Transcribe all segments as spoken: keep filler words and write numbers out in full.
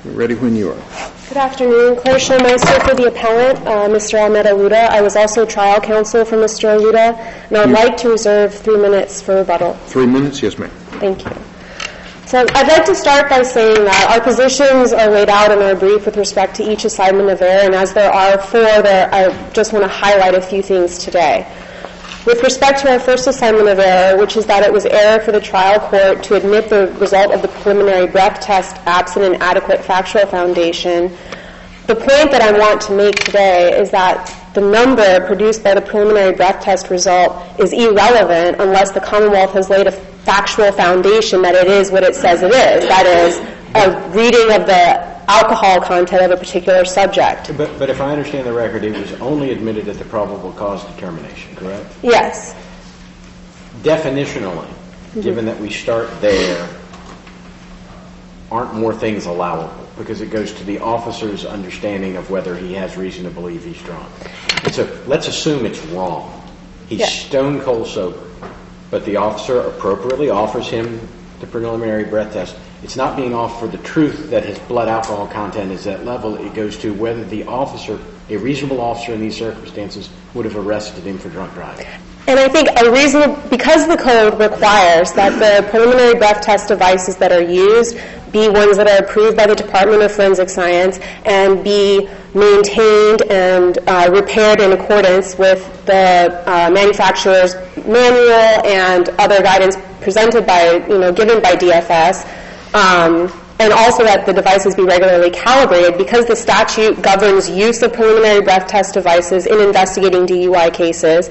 Ready when you are. Good afternoon. Claire Schulmeister for the appellant, uh, Mister Ahmed Aluda. I was also trial counsel for Mister Aluda, and I would like to reserve three minutes for rebuttal. Three minutes? Yes, ma'am. Thank you. So I'd like to start by saying that our positions are laid out in our brief with respect to each assignment of error, and as there are four there, I just want to highlight a few things today. With respect to our first assignment of error, which is that it was error for the trial court to admit the result of the preliminary breath test absent an adequate factual foundation, the point that I want to make today is that the number produced by the preliminary breath test result is irrelevant unless the Commonwealth has laid a factual foundation that it is what it says it is. That is, a reading of the alcohol content of a particular subject. But, but if I understand the record, it was only admitted at the probable cause determination, correct? Yes. Definitionally, mm-hmm. given that we start there, aren't more things allowable? Because it goes to the officer's understanding of whether he has reason to believe he's drunk. And so let's assume it's wrong. He's yeah. stone cold sober, but the officer appropriately offers him the preliminary breath test. It's not being off for the truth that his blood alcohol content is at level. It goes to whether the officer, a reasonable officer in these circumstances, would have arrested him for drunk driving. And I think a reasonable, because the code requires that the preliminary breath test devices that are used be ones that are approved by the Department of Forensic Science and be maintained and uh, repaired in accordance with the uh, manufacturer's manual and other guidance presented by, you know, given by D F S. Um, and also that the devices be regularly calibrated because the statute governs use of preliminary breath test devices in investigating D U I cases.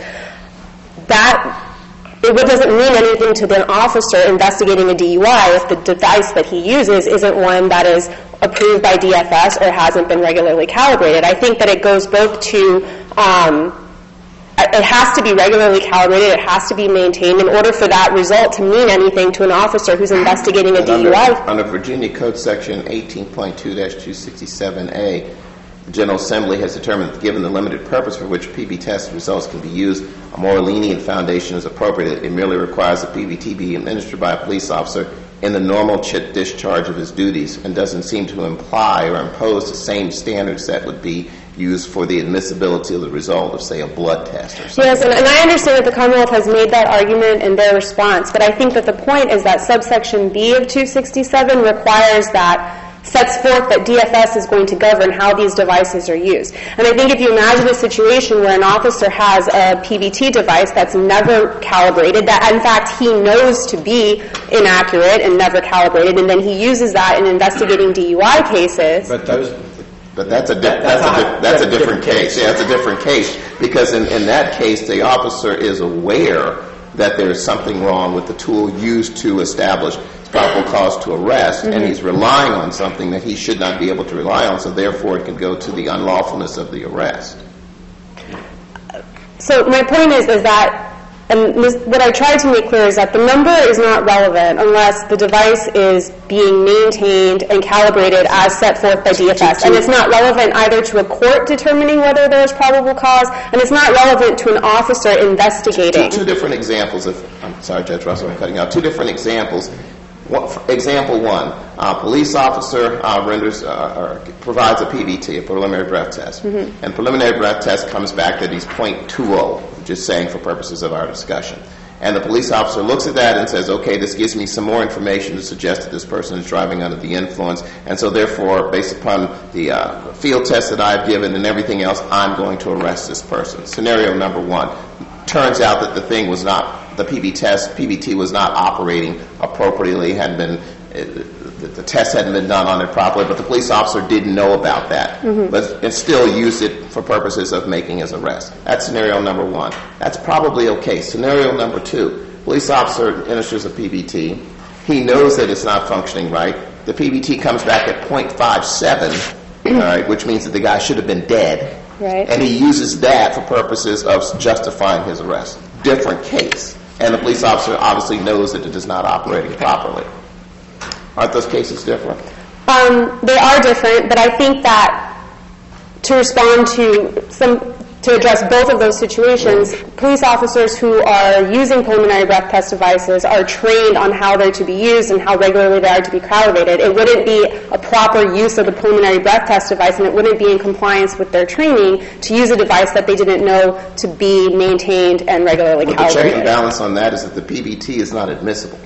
That it doesn't mean anything to the officer investigating a D U I if the device that he uses isn't one that is approved by D F S or hasn't been regularly calibrated. I think that it goes both to um, it has to be regularly calibrated, it has to be maintained in order for that result to mean anything to an officer who's investigating a and D U I. Under, under Virginia Code Section eighteen point two dash two sixty-seven A, the General Assembly has determined that given the limited purpose for which P B test results can be used, a more lenient foundation is appropriate. It merely requires that P B T be administered by a police officer in the normal ch- discharge of his duties and doesn't seem to imply or impose the same standards that would be used for the admissibility of the result of, say, a blood test or something. Yes, and, and I understand that the Commonwealth has made that argument in their response, but I think that the point is that subsection B of two sixty-seven requires that, sets forth that D F S is going to govern how these devices are used. And I think if you imagine a situation where an officer has a P B T device that's never calibrated, that in fact he knows to be inaccurate and never calibrated, and then he uses that in investigating D U I cases. But those... But that's a, di- that's, that's, a, di- that's a different case. Yeah, that's a different case because in, in that case, the officer is aware that there is something wrong with the tool used to establish probable cause to arrest, mm-hmm. and he's relying on something that he should not be able to rely on, so therefore it can go to the unlawfulness of the arrest. So my point is, is that, and this, what I tried to make clear is that the number is not relevant unless the device is being maintained and calibrated as set forth by D F S. And it's not relevant either to a court determining whether there is probable cause, and it's not relevant to an officer investigating. Two, two different examples of, I'm sorry, Judge Russell, I'm cutting out, two different examples. One, example one, a police officer uh, renders uh, or provides a P B T, a preliminary breath test, mm-hmm. and preliminary breath test comes back that he's point two zero, just saying for purposes of our discussion. And the police officer looks at that and says, okay, this gives me some more information to suggest that this person is driving under the influence, and so therefore, based upon the uh, field test that I've given and everything else, I'm going to arrest this person. Scenario number one. Turns out that the thing was not, the P B test, P B T was not operating appropriately, hadn't been, the, the test hadn't been done on it properly, but the police officer didn't know about that, mm-hmm. but and still used it for purposes of making his arrest. That's scenario number one. That's probably okay. Scenario number two, police officer administers a P B T. He knows that it's not functioning right. The P B T comes back at point five seven, all right, which means that the guy should have been dead. Right. And he uses that for purposes of justifying his arrest. Different case. And the police officer obviously knows that it is not operating properly. Aren't those cases different? Um, they are different, but I think that to respond to some to address both of those situations, police officers who are using pulmonary breath test devices are trained on how they're to be used and how regularly they are to be calibrated. It wouldn't be a proper use of the pulmonary breath test device, and it wouldn't be in compliance with their training to use a device that they didn't know to be maintained and regularly But calibrated. the check and balance on that is that the P B T is not admissible.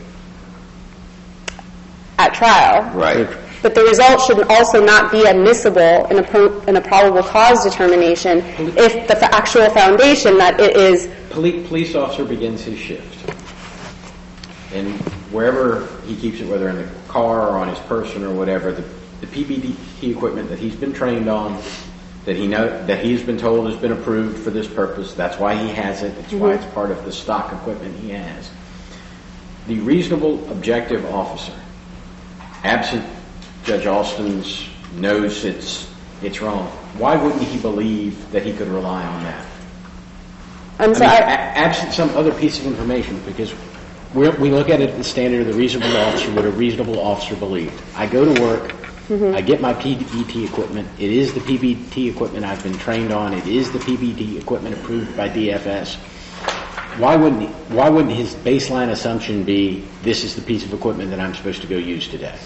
At trial. Right. But the result should also not be admissible in a, pro- in a probable cause determination if the f- actual foundation that it is... Police, police officer begins his shift. And wherever he keeps it, whether in the car or on his person or whatever, the, the P B T equipment that he's been trained on, that he know that he's been told has been approved for this purpose, that's why he has it, that's mm-hmm. why it's part of the stock equipment he has. The reasonable objective officer, absent Judge Alston's knows it's it's wrong, why wouldn't he believe that he could rely on that? I'm I sorry. mean, a- absent some other piece of information, because we're, we look at it the standard of the reasonable officer, what a reasonable officer believed. I go to work, mm-hmm. I get my P B T equipment. It is the P B T equipment I've been trained on. It is the P B T equipment approved by D F S. Why wouldn't he, why wouldn't his baseline assumption be this is the piece of equipment that I'm supposed to go use today?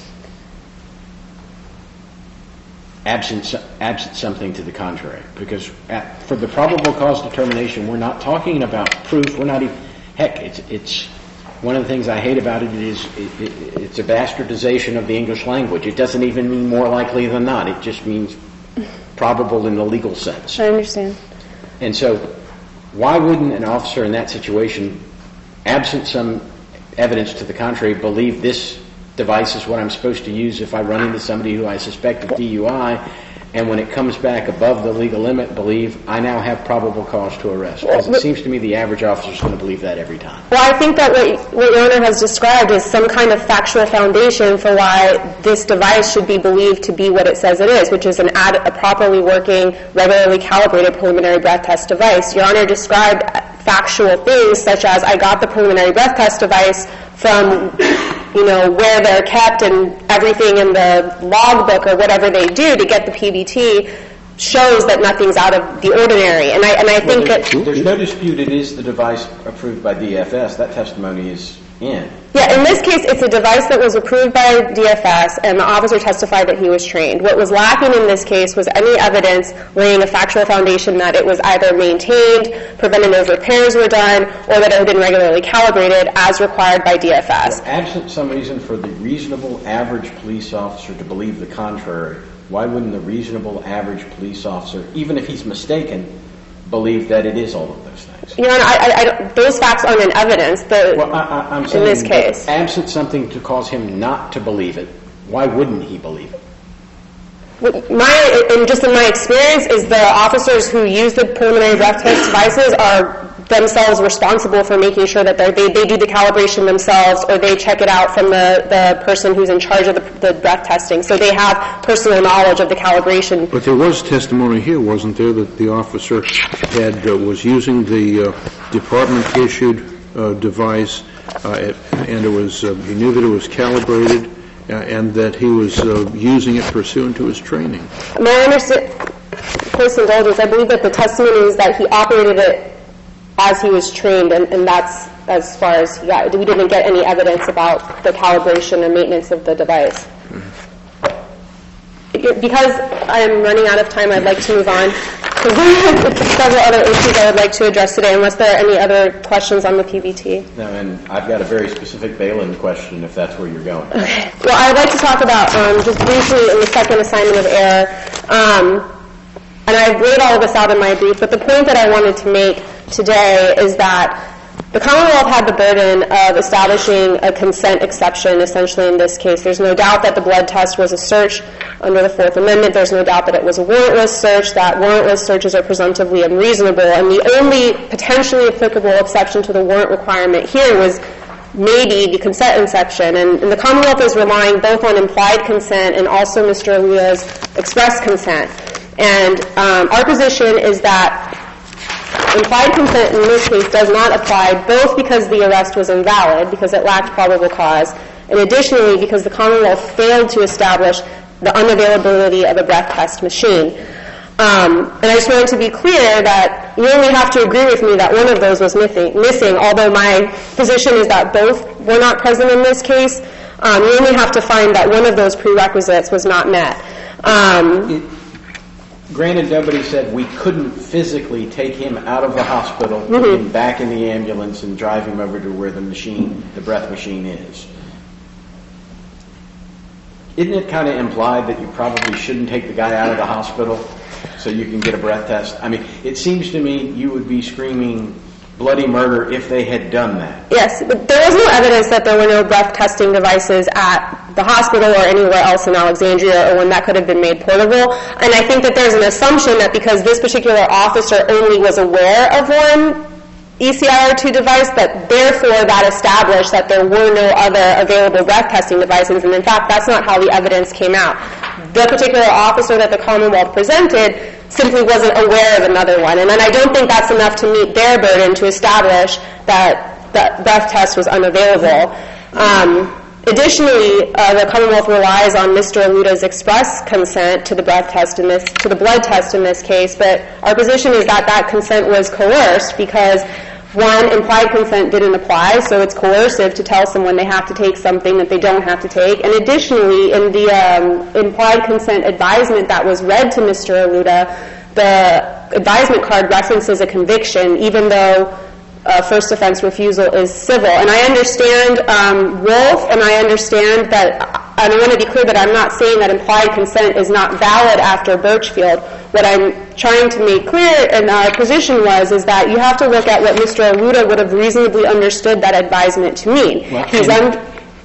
Absent, absent something to the contrary, because at, for the probable cause determination, we're not talking about proof. We're not even, heck, it's, it's one of the things I hate about it is it, it, it's a bastardization of the English language. It doesn't even mean more likely than not. It just means probable in the legal sense. I understand. And so why wouldn't an officer in that situation, absent some evidence to the contrary, believe this device is what I'm supposed to use if I run into somebody who I suspect of D U I, and when it comes back above the legal limit, believe I now have probable cause to arrest? Because it seems to me the average officer is going to believe that every time. Well, I think that what, what Your Honor has described is some kind of factual foundation for why this device should be believed to be what it says it is, which is an ad, a properly working, regularly calibrated preliminary breath test device. Your Honor described factual things such as I got the preliminary breath test device from, you know, where they're kept and everything in the logbook or whatever they do to get the P B T shows that nothing's out of the ordinary. And I and I think well, there's, that there's no dispute it is the device approved by D F S. That testimony is in. Yeah, in this case, it's a device that was approved by D F S, and the officer testified that he was trained. What was lacking in this case was any evidence laying a factual foundation that it was either maintained, preventative repairs were done, or that it had been regularly calibrated as required by D F S. Well, absent some reason for the reasonable average police officer to believe the contrary, why wouldn't the reasonable average police officer, even if he's mistaken, believe that it is all of those things? Your Honor, I, I, I don't, those facts aren't in evidence. The, well, I, I, I'm saying in this case, absent something to cause him not to believe it, why wouldn't he believe it? My, and just in my experience, is the officers who use the preliminary breath test devices are themselves responsible for making sure that they they do the calibration themselves, or they check it out from the, the person who's in charge of the, the breath testing. So they have personal knowledge of the calibration. But there was testimony here, wasn't there, that the officer had uh, was using the uh, department-issued uh, device, uh, and it was uh, he knew that it was calibrated, uh, and that he was uh, using it pursuant to his training. My understanding, close indulgence, I believe that the testimony is that he operated it as he was trained, and, and that's as far as he got. We didn't get any evidence about the calibration and maintenance of the device. Mm-hmm. Because I'm running out of time, I'd like to move on. There's several other issues I would like to address today, unless there are any other questions on the P B T. No, and I've got a very specific Balin question, if that's where you're going. Okay. Well, I'd like to talk about, um, just briefly, in the second assignment of error, um, and I've laid all of this out in my brief, but the point that I wanted to make today is that the Commonwealth had the burden of establishing a consent exception, essentially, in this case. There's no doubt that the blood test was a search under the Fourth Amendment. There's no doubt that it was a warrantless search, that warrantless searches are presumptively unreasonable, and the only potentially applicable exception to the warrant requirement here was maybe the consent exception, and, and the Commonwealth is relying both on implied consent and also Mister Alia's express consent. And um, our position is that implied consent in this case does not apply, both because the arrest was invalid, because it lacked probable cause, and additionally because the Commonwealth failed to establish the unavailability of a breath test machine. Um, and I just wanted to be clear that you only have to agree with me that one of those was missing, missing although my position is that both were not present in this case. Um, you only have to find that one of those prerequisites was not met. Um, it, granted, nobody said we couldn't physically take him out of the hospital, mm-hmm. put him back in the ambulance, and drive him over to where the machine, the breath machine is. Isn't it kind of implied that you probably shouldn't take the guy out of the hospital so you can get a breath test? I mean, it seems to me you would be screaming bloody murder if they had done that. Yes, but there was no evidence that there were no breath testing devices at the hospital or anywhere else in Alexandria or when that could have been made portable. And I think that there's an assumption that because this particular officer only was aware of one E C I R two device, that therefore that established that there were no other available breath testing devices. And in fact, that's not how the evidence came out. The particular officer that the Commonwealth presented simply wasn't aware of another one. And then I don't think that's enough to meet their burden to establish that the breath test was unavailable. Um, additionally, uh, the Commonwealth relies on Mister Aluta's express consent to the breath test in this, to the blood test in this case, but our position is that that consent was coerced because one, implied consent didn't apply, so it's coercive to tell someone they have to take something that they don't have to take. And additionally, in the um, implied consent advisement that was read to Mister Aluta, the advisement card references a conviction, even though uh, first offense refusal is civil. And I understand um, Wolf, and I understand that, and I want to be clear that I'm not saying that implied consent is not valid after Birchfield. What I'm trying to make clear in our position was is that you have to look at what Mister Aluta would have reasonably understood that advisement to mean. Well, He's un-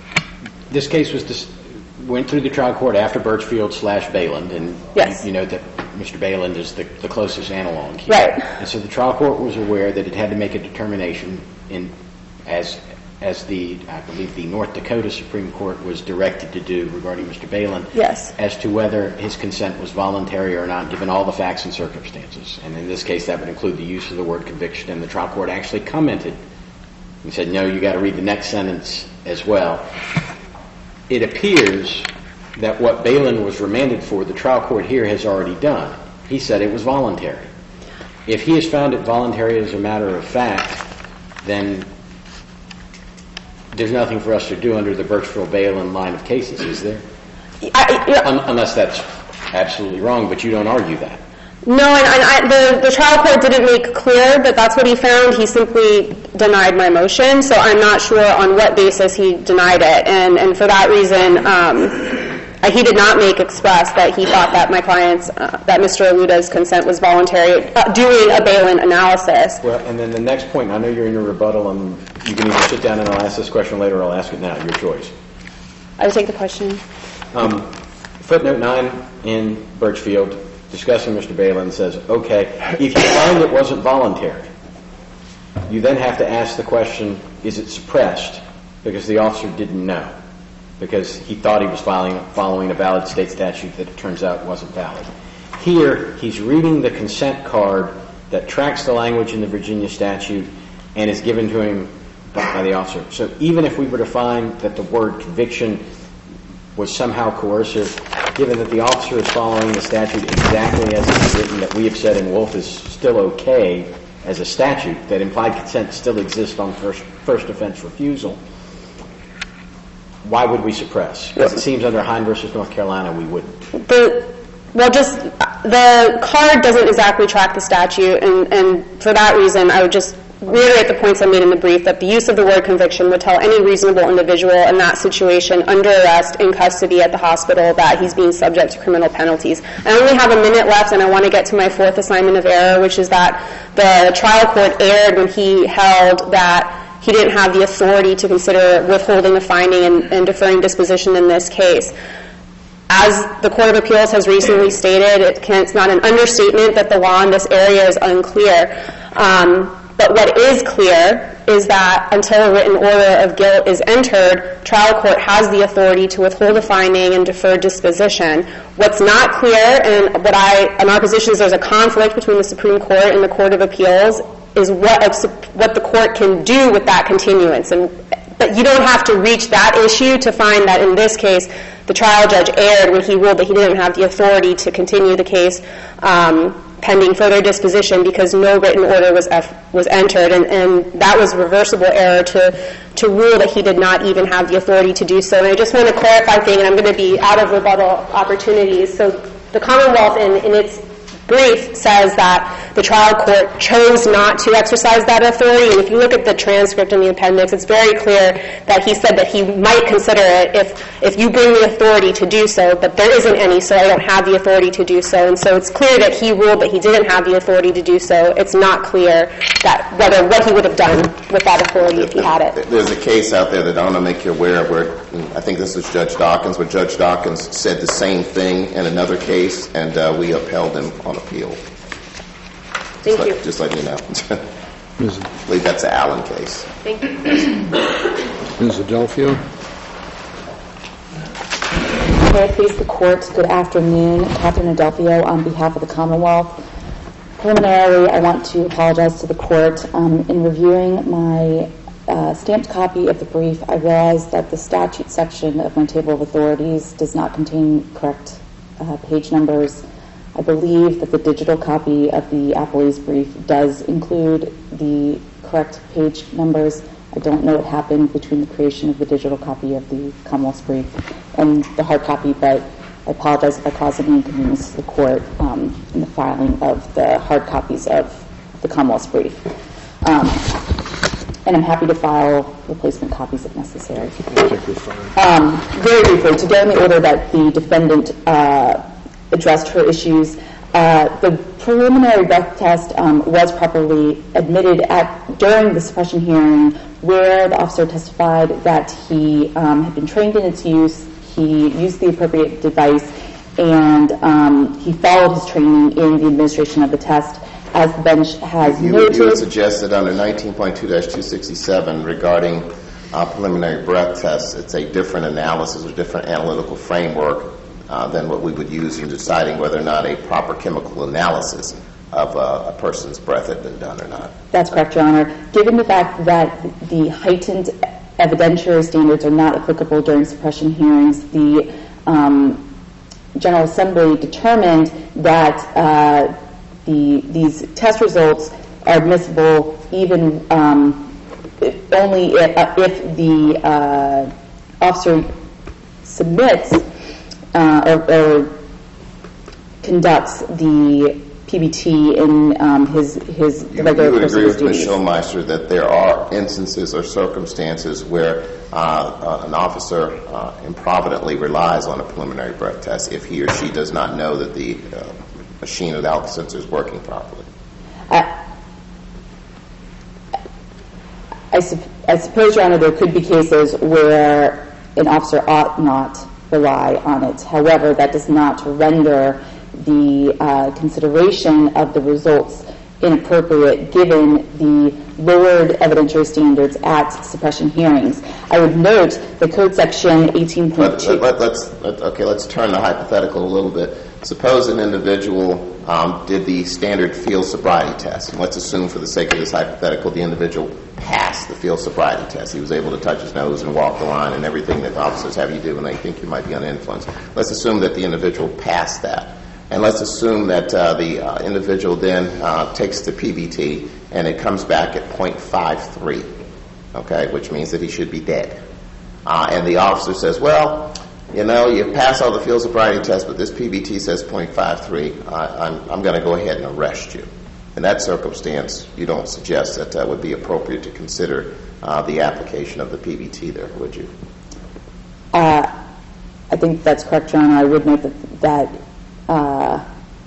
this case was dis- went through the trial court after Birchfield slash Bayland, and yes. you, you know that Mister Bayland is the, the closest analog here. Right. And so the trial court was aware that it had to make a determination in as as the, I believe, the North Dakota Supreme Court was directed to do regarding Mister Bayland, yes. as to whether his consent was voluntary or not, given all the facts and circumstances. And in this case, that would include the use of the word conviction, and the trial court actually commented and said, no, you got to read the next sentence as well. It appears that what Bayland was remanded for, the trial court here has already done. He said it was voluntary. If he has found it voluntary as a matter of fact, then there's nothing for us to do under the Birchfield-Bayland line of cases, is there? I, yeah. Un- unless that's absolutely wrong, but you don't argue that. No, and, and I, the, the trial court didn't make clear that that's what he found. He simply denied my motion, so I'm not sure on what basis he denied it. And, and for that reason, um, he did not make express that he thought that my client's, uh, that Mister Aluta's consent was voluntary, uh, doing a Bayland analysis. Well, and then the next point, I know you're in your rebuttal, and you can either sit down and I'll ask this question later or I'll ask it now, your choice. I will take the question. Um, footnote nine in Birchfield, discussing Mister Bayland, says, okay, if you find it wasn't voluntary, you then have to ask the question, is it suppressed? Because the officer didn't know. Because he thought he was following, following a valid state statute that it turns out wasn't valid. Here, he's reading the consent card that tracks the language in the Virginia statute and is given to him by the officer. So even if we were to find that the word conviction was somehow coercive, given that the officer is following the statute exactly as it's written, that we have said in Wolf is still okay as a statute, that implied consent still exists on first, first offense refusal, why would we suppress? Because it seems under Hine versus North Carolina we wouldn't. The, well, just the card doesn't exactly track the statute, and, and for that reason, I would just reiterate the points I made in the brief, that the use of the word conviction would tell any reasonable individual in that situation under arrest in custody at the hospital that he's being subject to criminal penalties. I only have a minute left, and I want to get to my fourth assignment of error, which is that the trial court erred when he held that he didn't have the authority to consider withholding a finding and, and deferring disposition in this case. As the Court of Appeals has recently stated, it can, it's not an understatement that the law in this area is unclear. Um, but what is clear is that until a written order of guilt is entered, trial court has the authority to withhold a finding and defer disposition. What's not clear, and what I, in our position is there's a conflict between the Supreme Court and the Court of Appeals, is what what the court can do with that continuance. And but you don't have to reach that issue to find that in this case the trial judge erred when he ruled that he didn't have the authority to continue the case um, pending further disposition because no written order was F- was entered, and, and that was reversible error to to rule that he did not even have the authority to do so. And I just want to clarify thing, and I'm going to be out of rebuttal opportunities. So the Commonwealth, in, in its brief, says that the trial court chose not to exercise that authority, and if you look at the transcript in the appendix, it's very clear that he said that he might consider it if if you bring the authority to do so, but there isn't any, so I don't have the authority to do so. And so it's clear that he ruled that he didn't have the authority to do so. It's not clear that whether what he would have done with that authority if he had it. There's a case out there that I want to make you aware of where, I think this is Judge Dawkins, where Judge Dawkins said the same thing in another case, and uh, we upheld him on appeal. Thank just you. Like, just letting you know. I believe that's the Allen case. Thank you. Miz Adelphio? May it please the Court, good afternoon. Catherine Adelphio on behalf of the Commonwealth. Preliminarily, I want to apologize to the Court. Um, in reviewing my uh, stamped copy of the brief, I realized that the statute section of my table of authorities does not contain correct uh, page numbers. I believe that the digital copy of the appellee's brief does include the correct page numbers. I don't know what happened between the creation of the digital copy of the Commonwealth's brief and the hard copy, but I apologize if I caused any inconvenience to the Court um, in the filing of the hard copies of the Commonwealth's brief. Um, and I'm happy to file replacement copies if necessary. Um, very briefly, to go in the order that the defendant uh, addressed her issues, uh, the preliminary breath test um, was properly admitted at during the suppression hearing, where the officer testified that he um, had been trained in its use, he used the appropriate device, and um, he followed his training in the administration of the test. As the bench has you, noted, you would suggest that under nineteen point two dash two sixty-seven regarding uh, preliminary breath tests, it's a different analysis or different analytical framework uh, than what we would use in deciding whether or not a proper chemical analysis of uh, a person's breath had been done or not. That's correct, Your Honor. Given the fact that the heightened evidentiary standards are not applicable during suppression hearings, the um, General Assembly determined that uh, the these test results are admissible even um, if only if, uh, if the uh, officer submits uh, or, or conducts the P B T in um, his his You, regular you would agree with duties. Miz Schulmeister that there are instances or circumstances where uh, uh, an officer uh, improvidently relies on a preliminary breath test if he or she does not know that the uh, machine or the alcohol sensor is working properly. I, I, sup- I suppose, Your Honor, there could be cases where an officer ought not rely on it. However, that does not render the uh, consideration of the results inappropriate given the lowered evidentiary standards at suppression hearings. I would note the Code Section eighteen point two. Let, let, let's, let, okay, let's turn the hypothetical a little bit. Suppose an individual um, did the standard field sobriety test. And let's assume for the sake of this hypothetical the individual passed the field sobriety test. He was able to touch his nose and walk the line and everything that officers have you do when they think you might be under influence. Let's assume that the individual passed that. And let's assume that uh, the uh, individual then uh, takes the P B T and it comes back at point five three, okay, which means that he should be dead. Uh, and the officer says, well, you know, you passed all the field sobriety tests, but this P B T says point five three. I, I'm, I'm going to go ahead and arrest you. In that circumstance, you don't suggest that that would be appropriate to consider uh, the application of the P B T there, would you? Uh, I think that's correct, Your Honor. I would note that, that uh,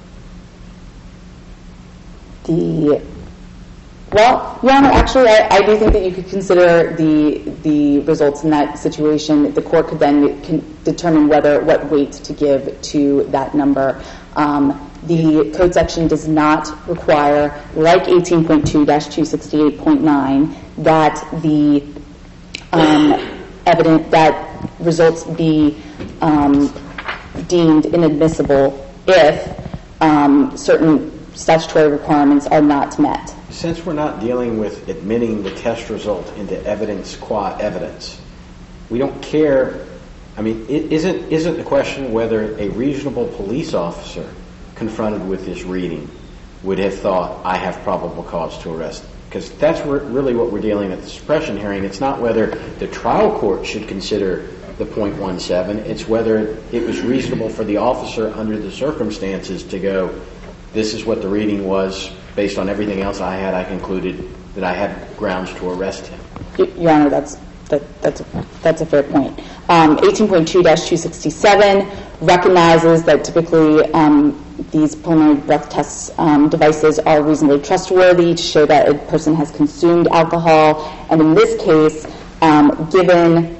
the well, Your Honor, actually, I, I do think that you could consider the the results in that situation. The court could then can determine whether what weight to give to that number. Um, the code section does not require, like eighteen point two dash two sixty-eight point nine, that the um, evident that results be um, deemed inadmissible if um, certain statutory requirements are not met. Since we're not dealing with admitting the test result into evidence qua evidence, we don't care. I mean, it isn't isn't the question whether a reasonable police officer confronted with this reading would have thought, I have probable cause to arrest? Because that's re- really what we're dealing with at the suppression hearing. It's not whether the trial court should consider the point one seven. It's whether it was reasonable for the officer under the circumstances to go, this is what the reading was. Based on everything else I had, I concluded that I had grounds to arrest him. Your Honor, that's that, that's a, that's a fair point. Um, eighteen point two dash two sixty-seven recognizes that typically um, these preliminary breath test um, devices are reasonably trustworthy to show that a person has consumed alcohol. And in this case, um, given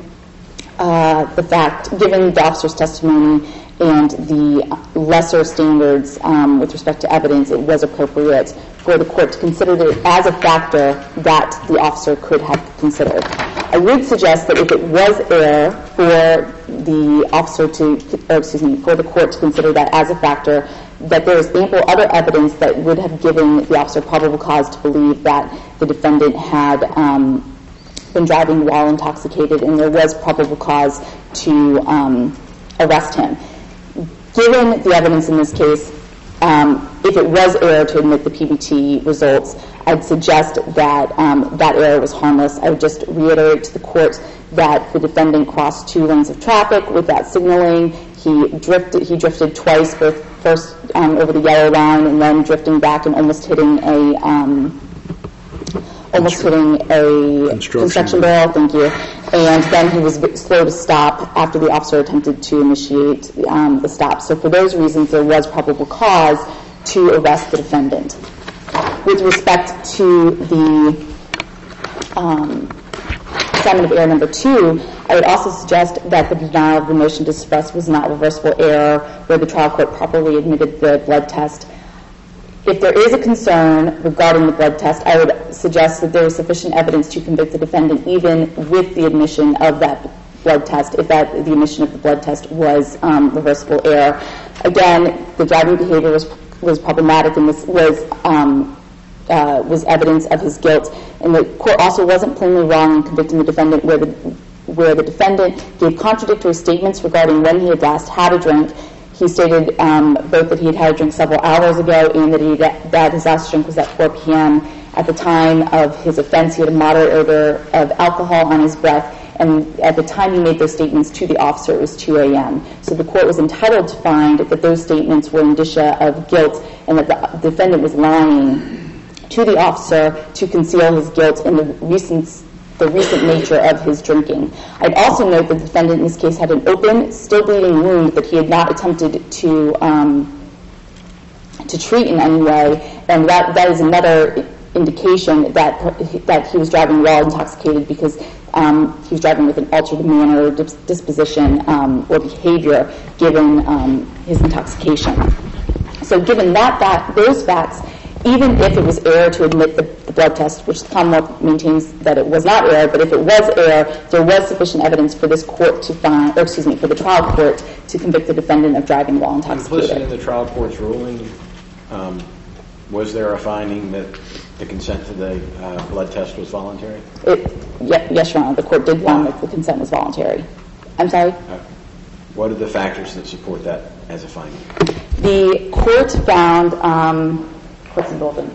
uh, the fact, given the officer's testimony and the lesser standards um, with respect to evidence, it was appropriate for the court to consider it as a factor that the officer could have considered. I would suggest that if it was error for the officer to, or excuse me, for the court to consider that as a factor, that there is ample other evidence that would have given the officer probable cause to believe that the defendant had um, been driving while intoxicated, and there was probable cause to um, arrest him. Given the evidence in this case, um, if it was error to admit the P B T results, I'd suggest that um, that error was harmless. I would just reiterate to the court that the defendant crossed two lanes of traffic without signaling. He drifted. He drifted twice, both first um, over the yellow line and then drifting back and almost hitting a um, almost hitting a Construction. construction barrel. Thank you. And then he was slow to stop after the officer attempted to initiate um, the stop. So for those reasons, there was probable cause to arrest the defendant. With respect to the um, assignment of error number two, I would also suggest that the denial of the motion to suppress was not reversible error where the trial court properly admitted the blood test. If there is a concern regarding the blood test, I would suggest that there is sufficient evidence to convict the defendant even with the admission of that blood test, if that the admission of the blood test was um, reversible error. Again, the driving behavior was was problematic and this was um, uh, was evidence of his guilt. And the court also wasn't plainly wrong in convicting the defendant where the where the defendant gave contradictory statements regarding when he had last had a drink. He stated um, both that he had had a drink several hours ago and that, he, that, that his last drink was at four p.m. At the time of his offense, he had a moderate odor of alcohol on his breath, and at the time he made those statements to the officer, it was two a.m. So the court was entitled to find that those statements were indicia of guilt and that the defendant was lying to the officer to conceal his guilt in the recent the recent nature of his drinking. I'd also note that the defendant in this case had an open, still bleeding wound that he had not attempted to um, to treat in any way, and that, that is another indication that that he was driving while intoxicated because um, he was driving with an altered manner or disposition um, or behavior given um, his intoxication. So given that, that those facts, even if it was error to admit the, the blood test, which the Commonwealth maintains that it was not error, but if it was error, there was sufficient evidence for this court to find, or excuse me, for the trial court to convict the defendant of driving while intoxicated. Implicit in the trial court's ruling, um, was there a finding that the consent to the uh, blood test was voluntary? It, yeah, yes, Your Honor. The court did find that the consent was voluntary. I'm sorry? Uh, what are the factors that support that as a finding? The court found... Um, What's involved in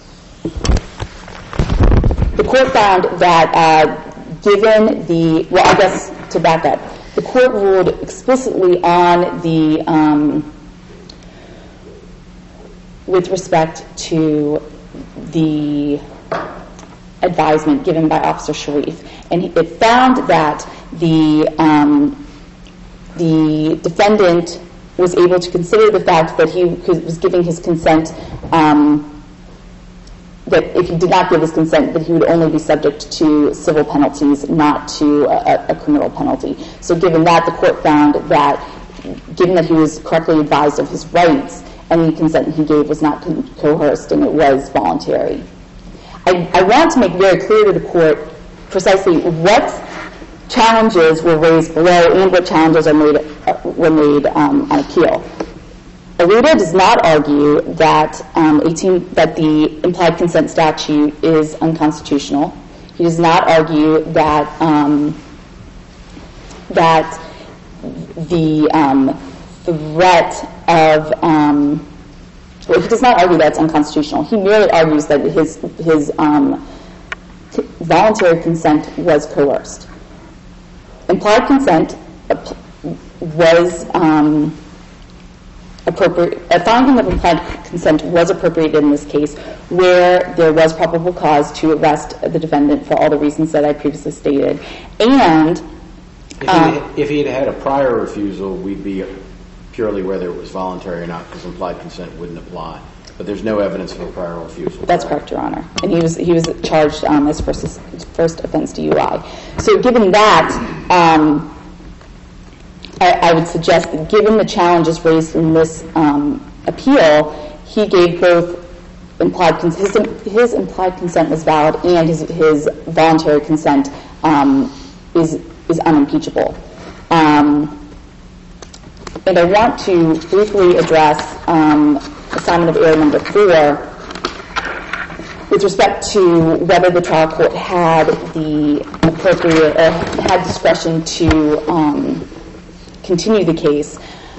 The court found that uh, given the, well, I guess to back up, the court ruled explicitly on the, um, with respect to the advisement given by Officer Sharif, and it found that the um, the defendant was able to consider the fact that he was giving his consent, um, that if he did not give his consent, that he would only be subject to civil penalties, not to a, a criminal penalty. So given that, the court found that, given that he was correctly advised of his rights, any consent he gave was not co- coerced and it was voluntary. I, I want to make very clear to the court precisely what challenges were raised below and what challenges are made uh, were made um, on appeal. Aluda does not argue that um, eighteen that the implied consent statute is unconstitutional. He does not argue that um, that the um, threat of um, well, he does not argue that it's unconstitutional. He merely argues that his his um, voluntary consent was coerced. Implied consent was um, appropriate. A finding of implied consent was appropriate in this case, where there was probable cause to arrest the defendant for all the reasons that I previously stated, and if, uh, he, had, if he had had a prior refusal, we'd be purely whether it was voluntary or not, because implied consent wouldn't apply. But there's no evidence of a prior refusal. That's correct, Your Honor. And he was he was charged um, as first first offense D U I. So, given that, um, I, I would suggest that, given the challenges raised in this um, appeal, he gave both implied cons- his his implied consent was valid, and his his voluntary consent um, is is unimpeachable. Um, and I want to briefly address Um, assignment of error number four with respect to whether the trial court had the appropriate or had discretion to um, continue the case.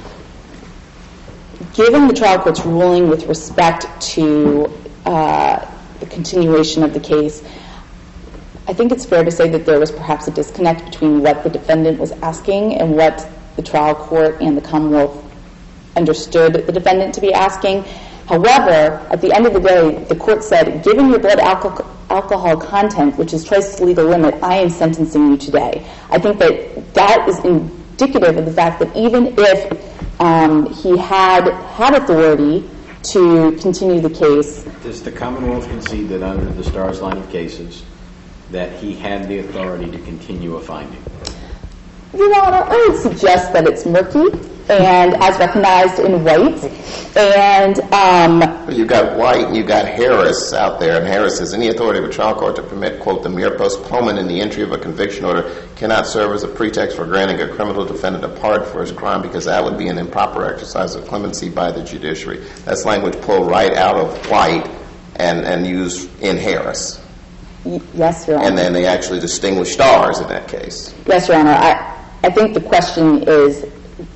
Given the trial court's ruling with respect to uh, the continuation of the case, I think it's fair to say that there was perhaps a disconnect between what the defendant was asking and what the trial court and the Commonwealth understood the defendant to be asking. However, at the end of the day, the court said, given your blood alcohol, alcohol content, which is twice the legal limit, I am sentencing you today. I think that that is indicative of the fact that even if um, he had had authority to continue the case. Does the Commonwealth concede that under the Stars line of cases that he had the authority to continue a finding? Your Honor, I would suggest that it's murky, and as recognized in White, and um, you've got White and you've got Harris out there, and Harris says any authority of a trial court to permit, quote, the mere postponement in the entry of a conviction order cannot serve as a pretext for granting a criminal defendant a pardon for his crime, because that would be an improper exercise of clemency by the judiciary. That's language pulled right out of White and, and used in Harris. Y- yes, Your Honor. And then they actually distinguish Stars in that case. Yes, Your Honor. I, I think the question is,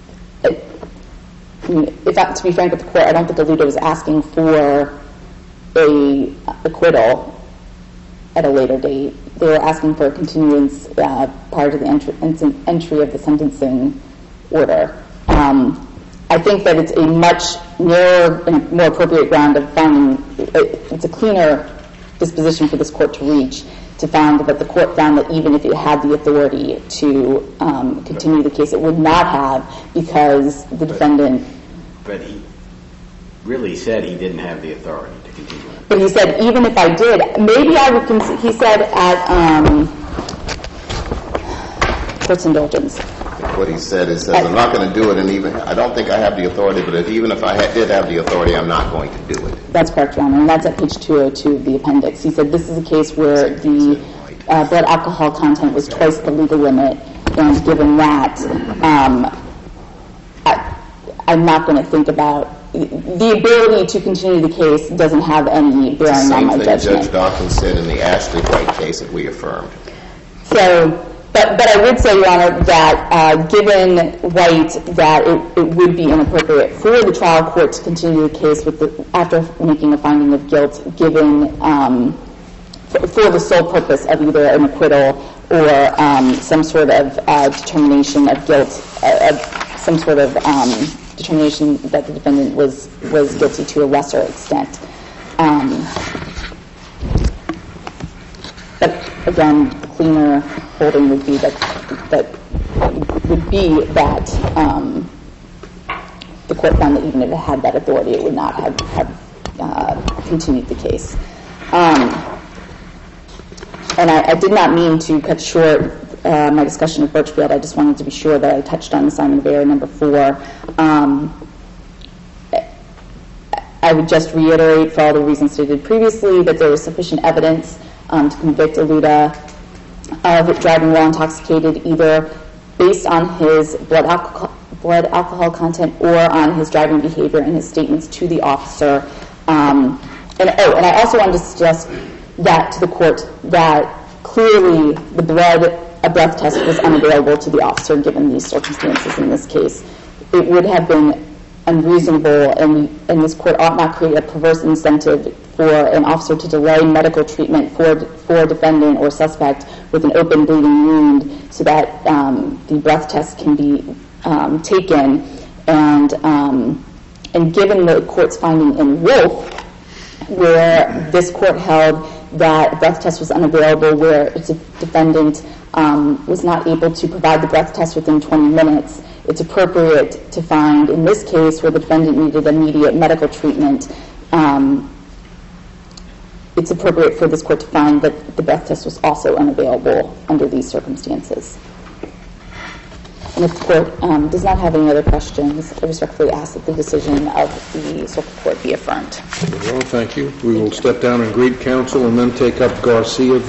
if I, to be frank with the court, I don't think Aluda was asking for a acquittal at a later date. They were asking for a continuance uh, prior to the entry, entry of the sentencing order. Um, I think that it's a much narrower and more appropriate ground of finding. It's a cleaner disposition for this court to reach to find that the court found that even if it had the authority to um, continue the case, it would not have, because the defendant. But he really said he didn't have the authority to continue it. But he said, even if I did, maybe I would consider, he said at um, court's indulgence. What he said is, says, I'm not going to do it, and even, I don't think I have the authority, but if, even if I had, did have the authority, I'm not going to do it. That's correct, Your Honor, and that's at page two oh two of the appendix. He said this is a case where the uh, blood alcohol content was twice the legal limit, and given that, um, I, I'm not going to think about the ability to continue the case doesn't have any bearing on my judgment. Same thing Judge Dawkins said in the Ashley White case that we affirmed. So, but but I would say, Your Honor, that uh, given White, that it, it would be inappropriate for the trial court to continue the case with the, after making a finding of guilt, given um, for, for the sole purpose of either an acquittal or um, some sort of uh, determination of guilt, uh, some sort of um, determination that the defendant was was guilty to a lesser extent. Um, but again, the cleaner holding would be that that would be that um, the court found that even if it had that authority, it would not have, have uh, continued the case. Um, and I, I did not mean to cut short uh, my discussion of Birchfield. I just wanted to be sure that I touched on assignment of error number four. Um, I would just reiterate, for all the reasons stated previously, that there was sufficient evidence um, to convict Aluda of driving while intoxicated, either based on his blood alcohol, blood alcohol content or on his driving behavior and his statements to the officer. Um, and oh, and I also wanted to suggest that to the court that clearly the blood, a breath test was unavailable to the officer given these circumstances in this case. It would have been unreasonable, and, and this court ought not create a perverse incentive for an officer to delay medical treatment for for a defendant or suspect with an open bleeding wound so that um, the breath test can be um, taken. And um, and given the court's finding in Wolf, where this court held that a breath test was unavailable, where it's a defendant um, was not able to provide the breath test within twenty minutes, it's appropriate to find in this case where the defendant needed immediate medical treatment, um, it's appropriate for this court to find that the breath test was also unavailable under these circumstances. And if the court um, does not have any other questions, I respectfully ask that the decision of the circuit court be affirmed. Well, thank you. We will step down and greet counsel and then take up Garcia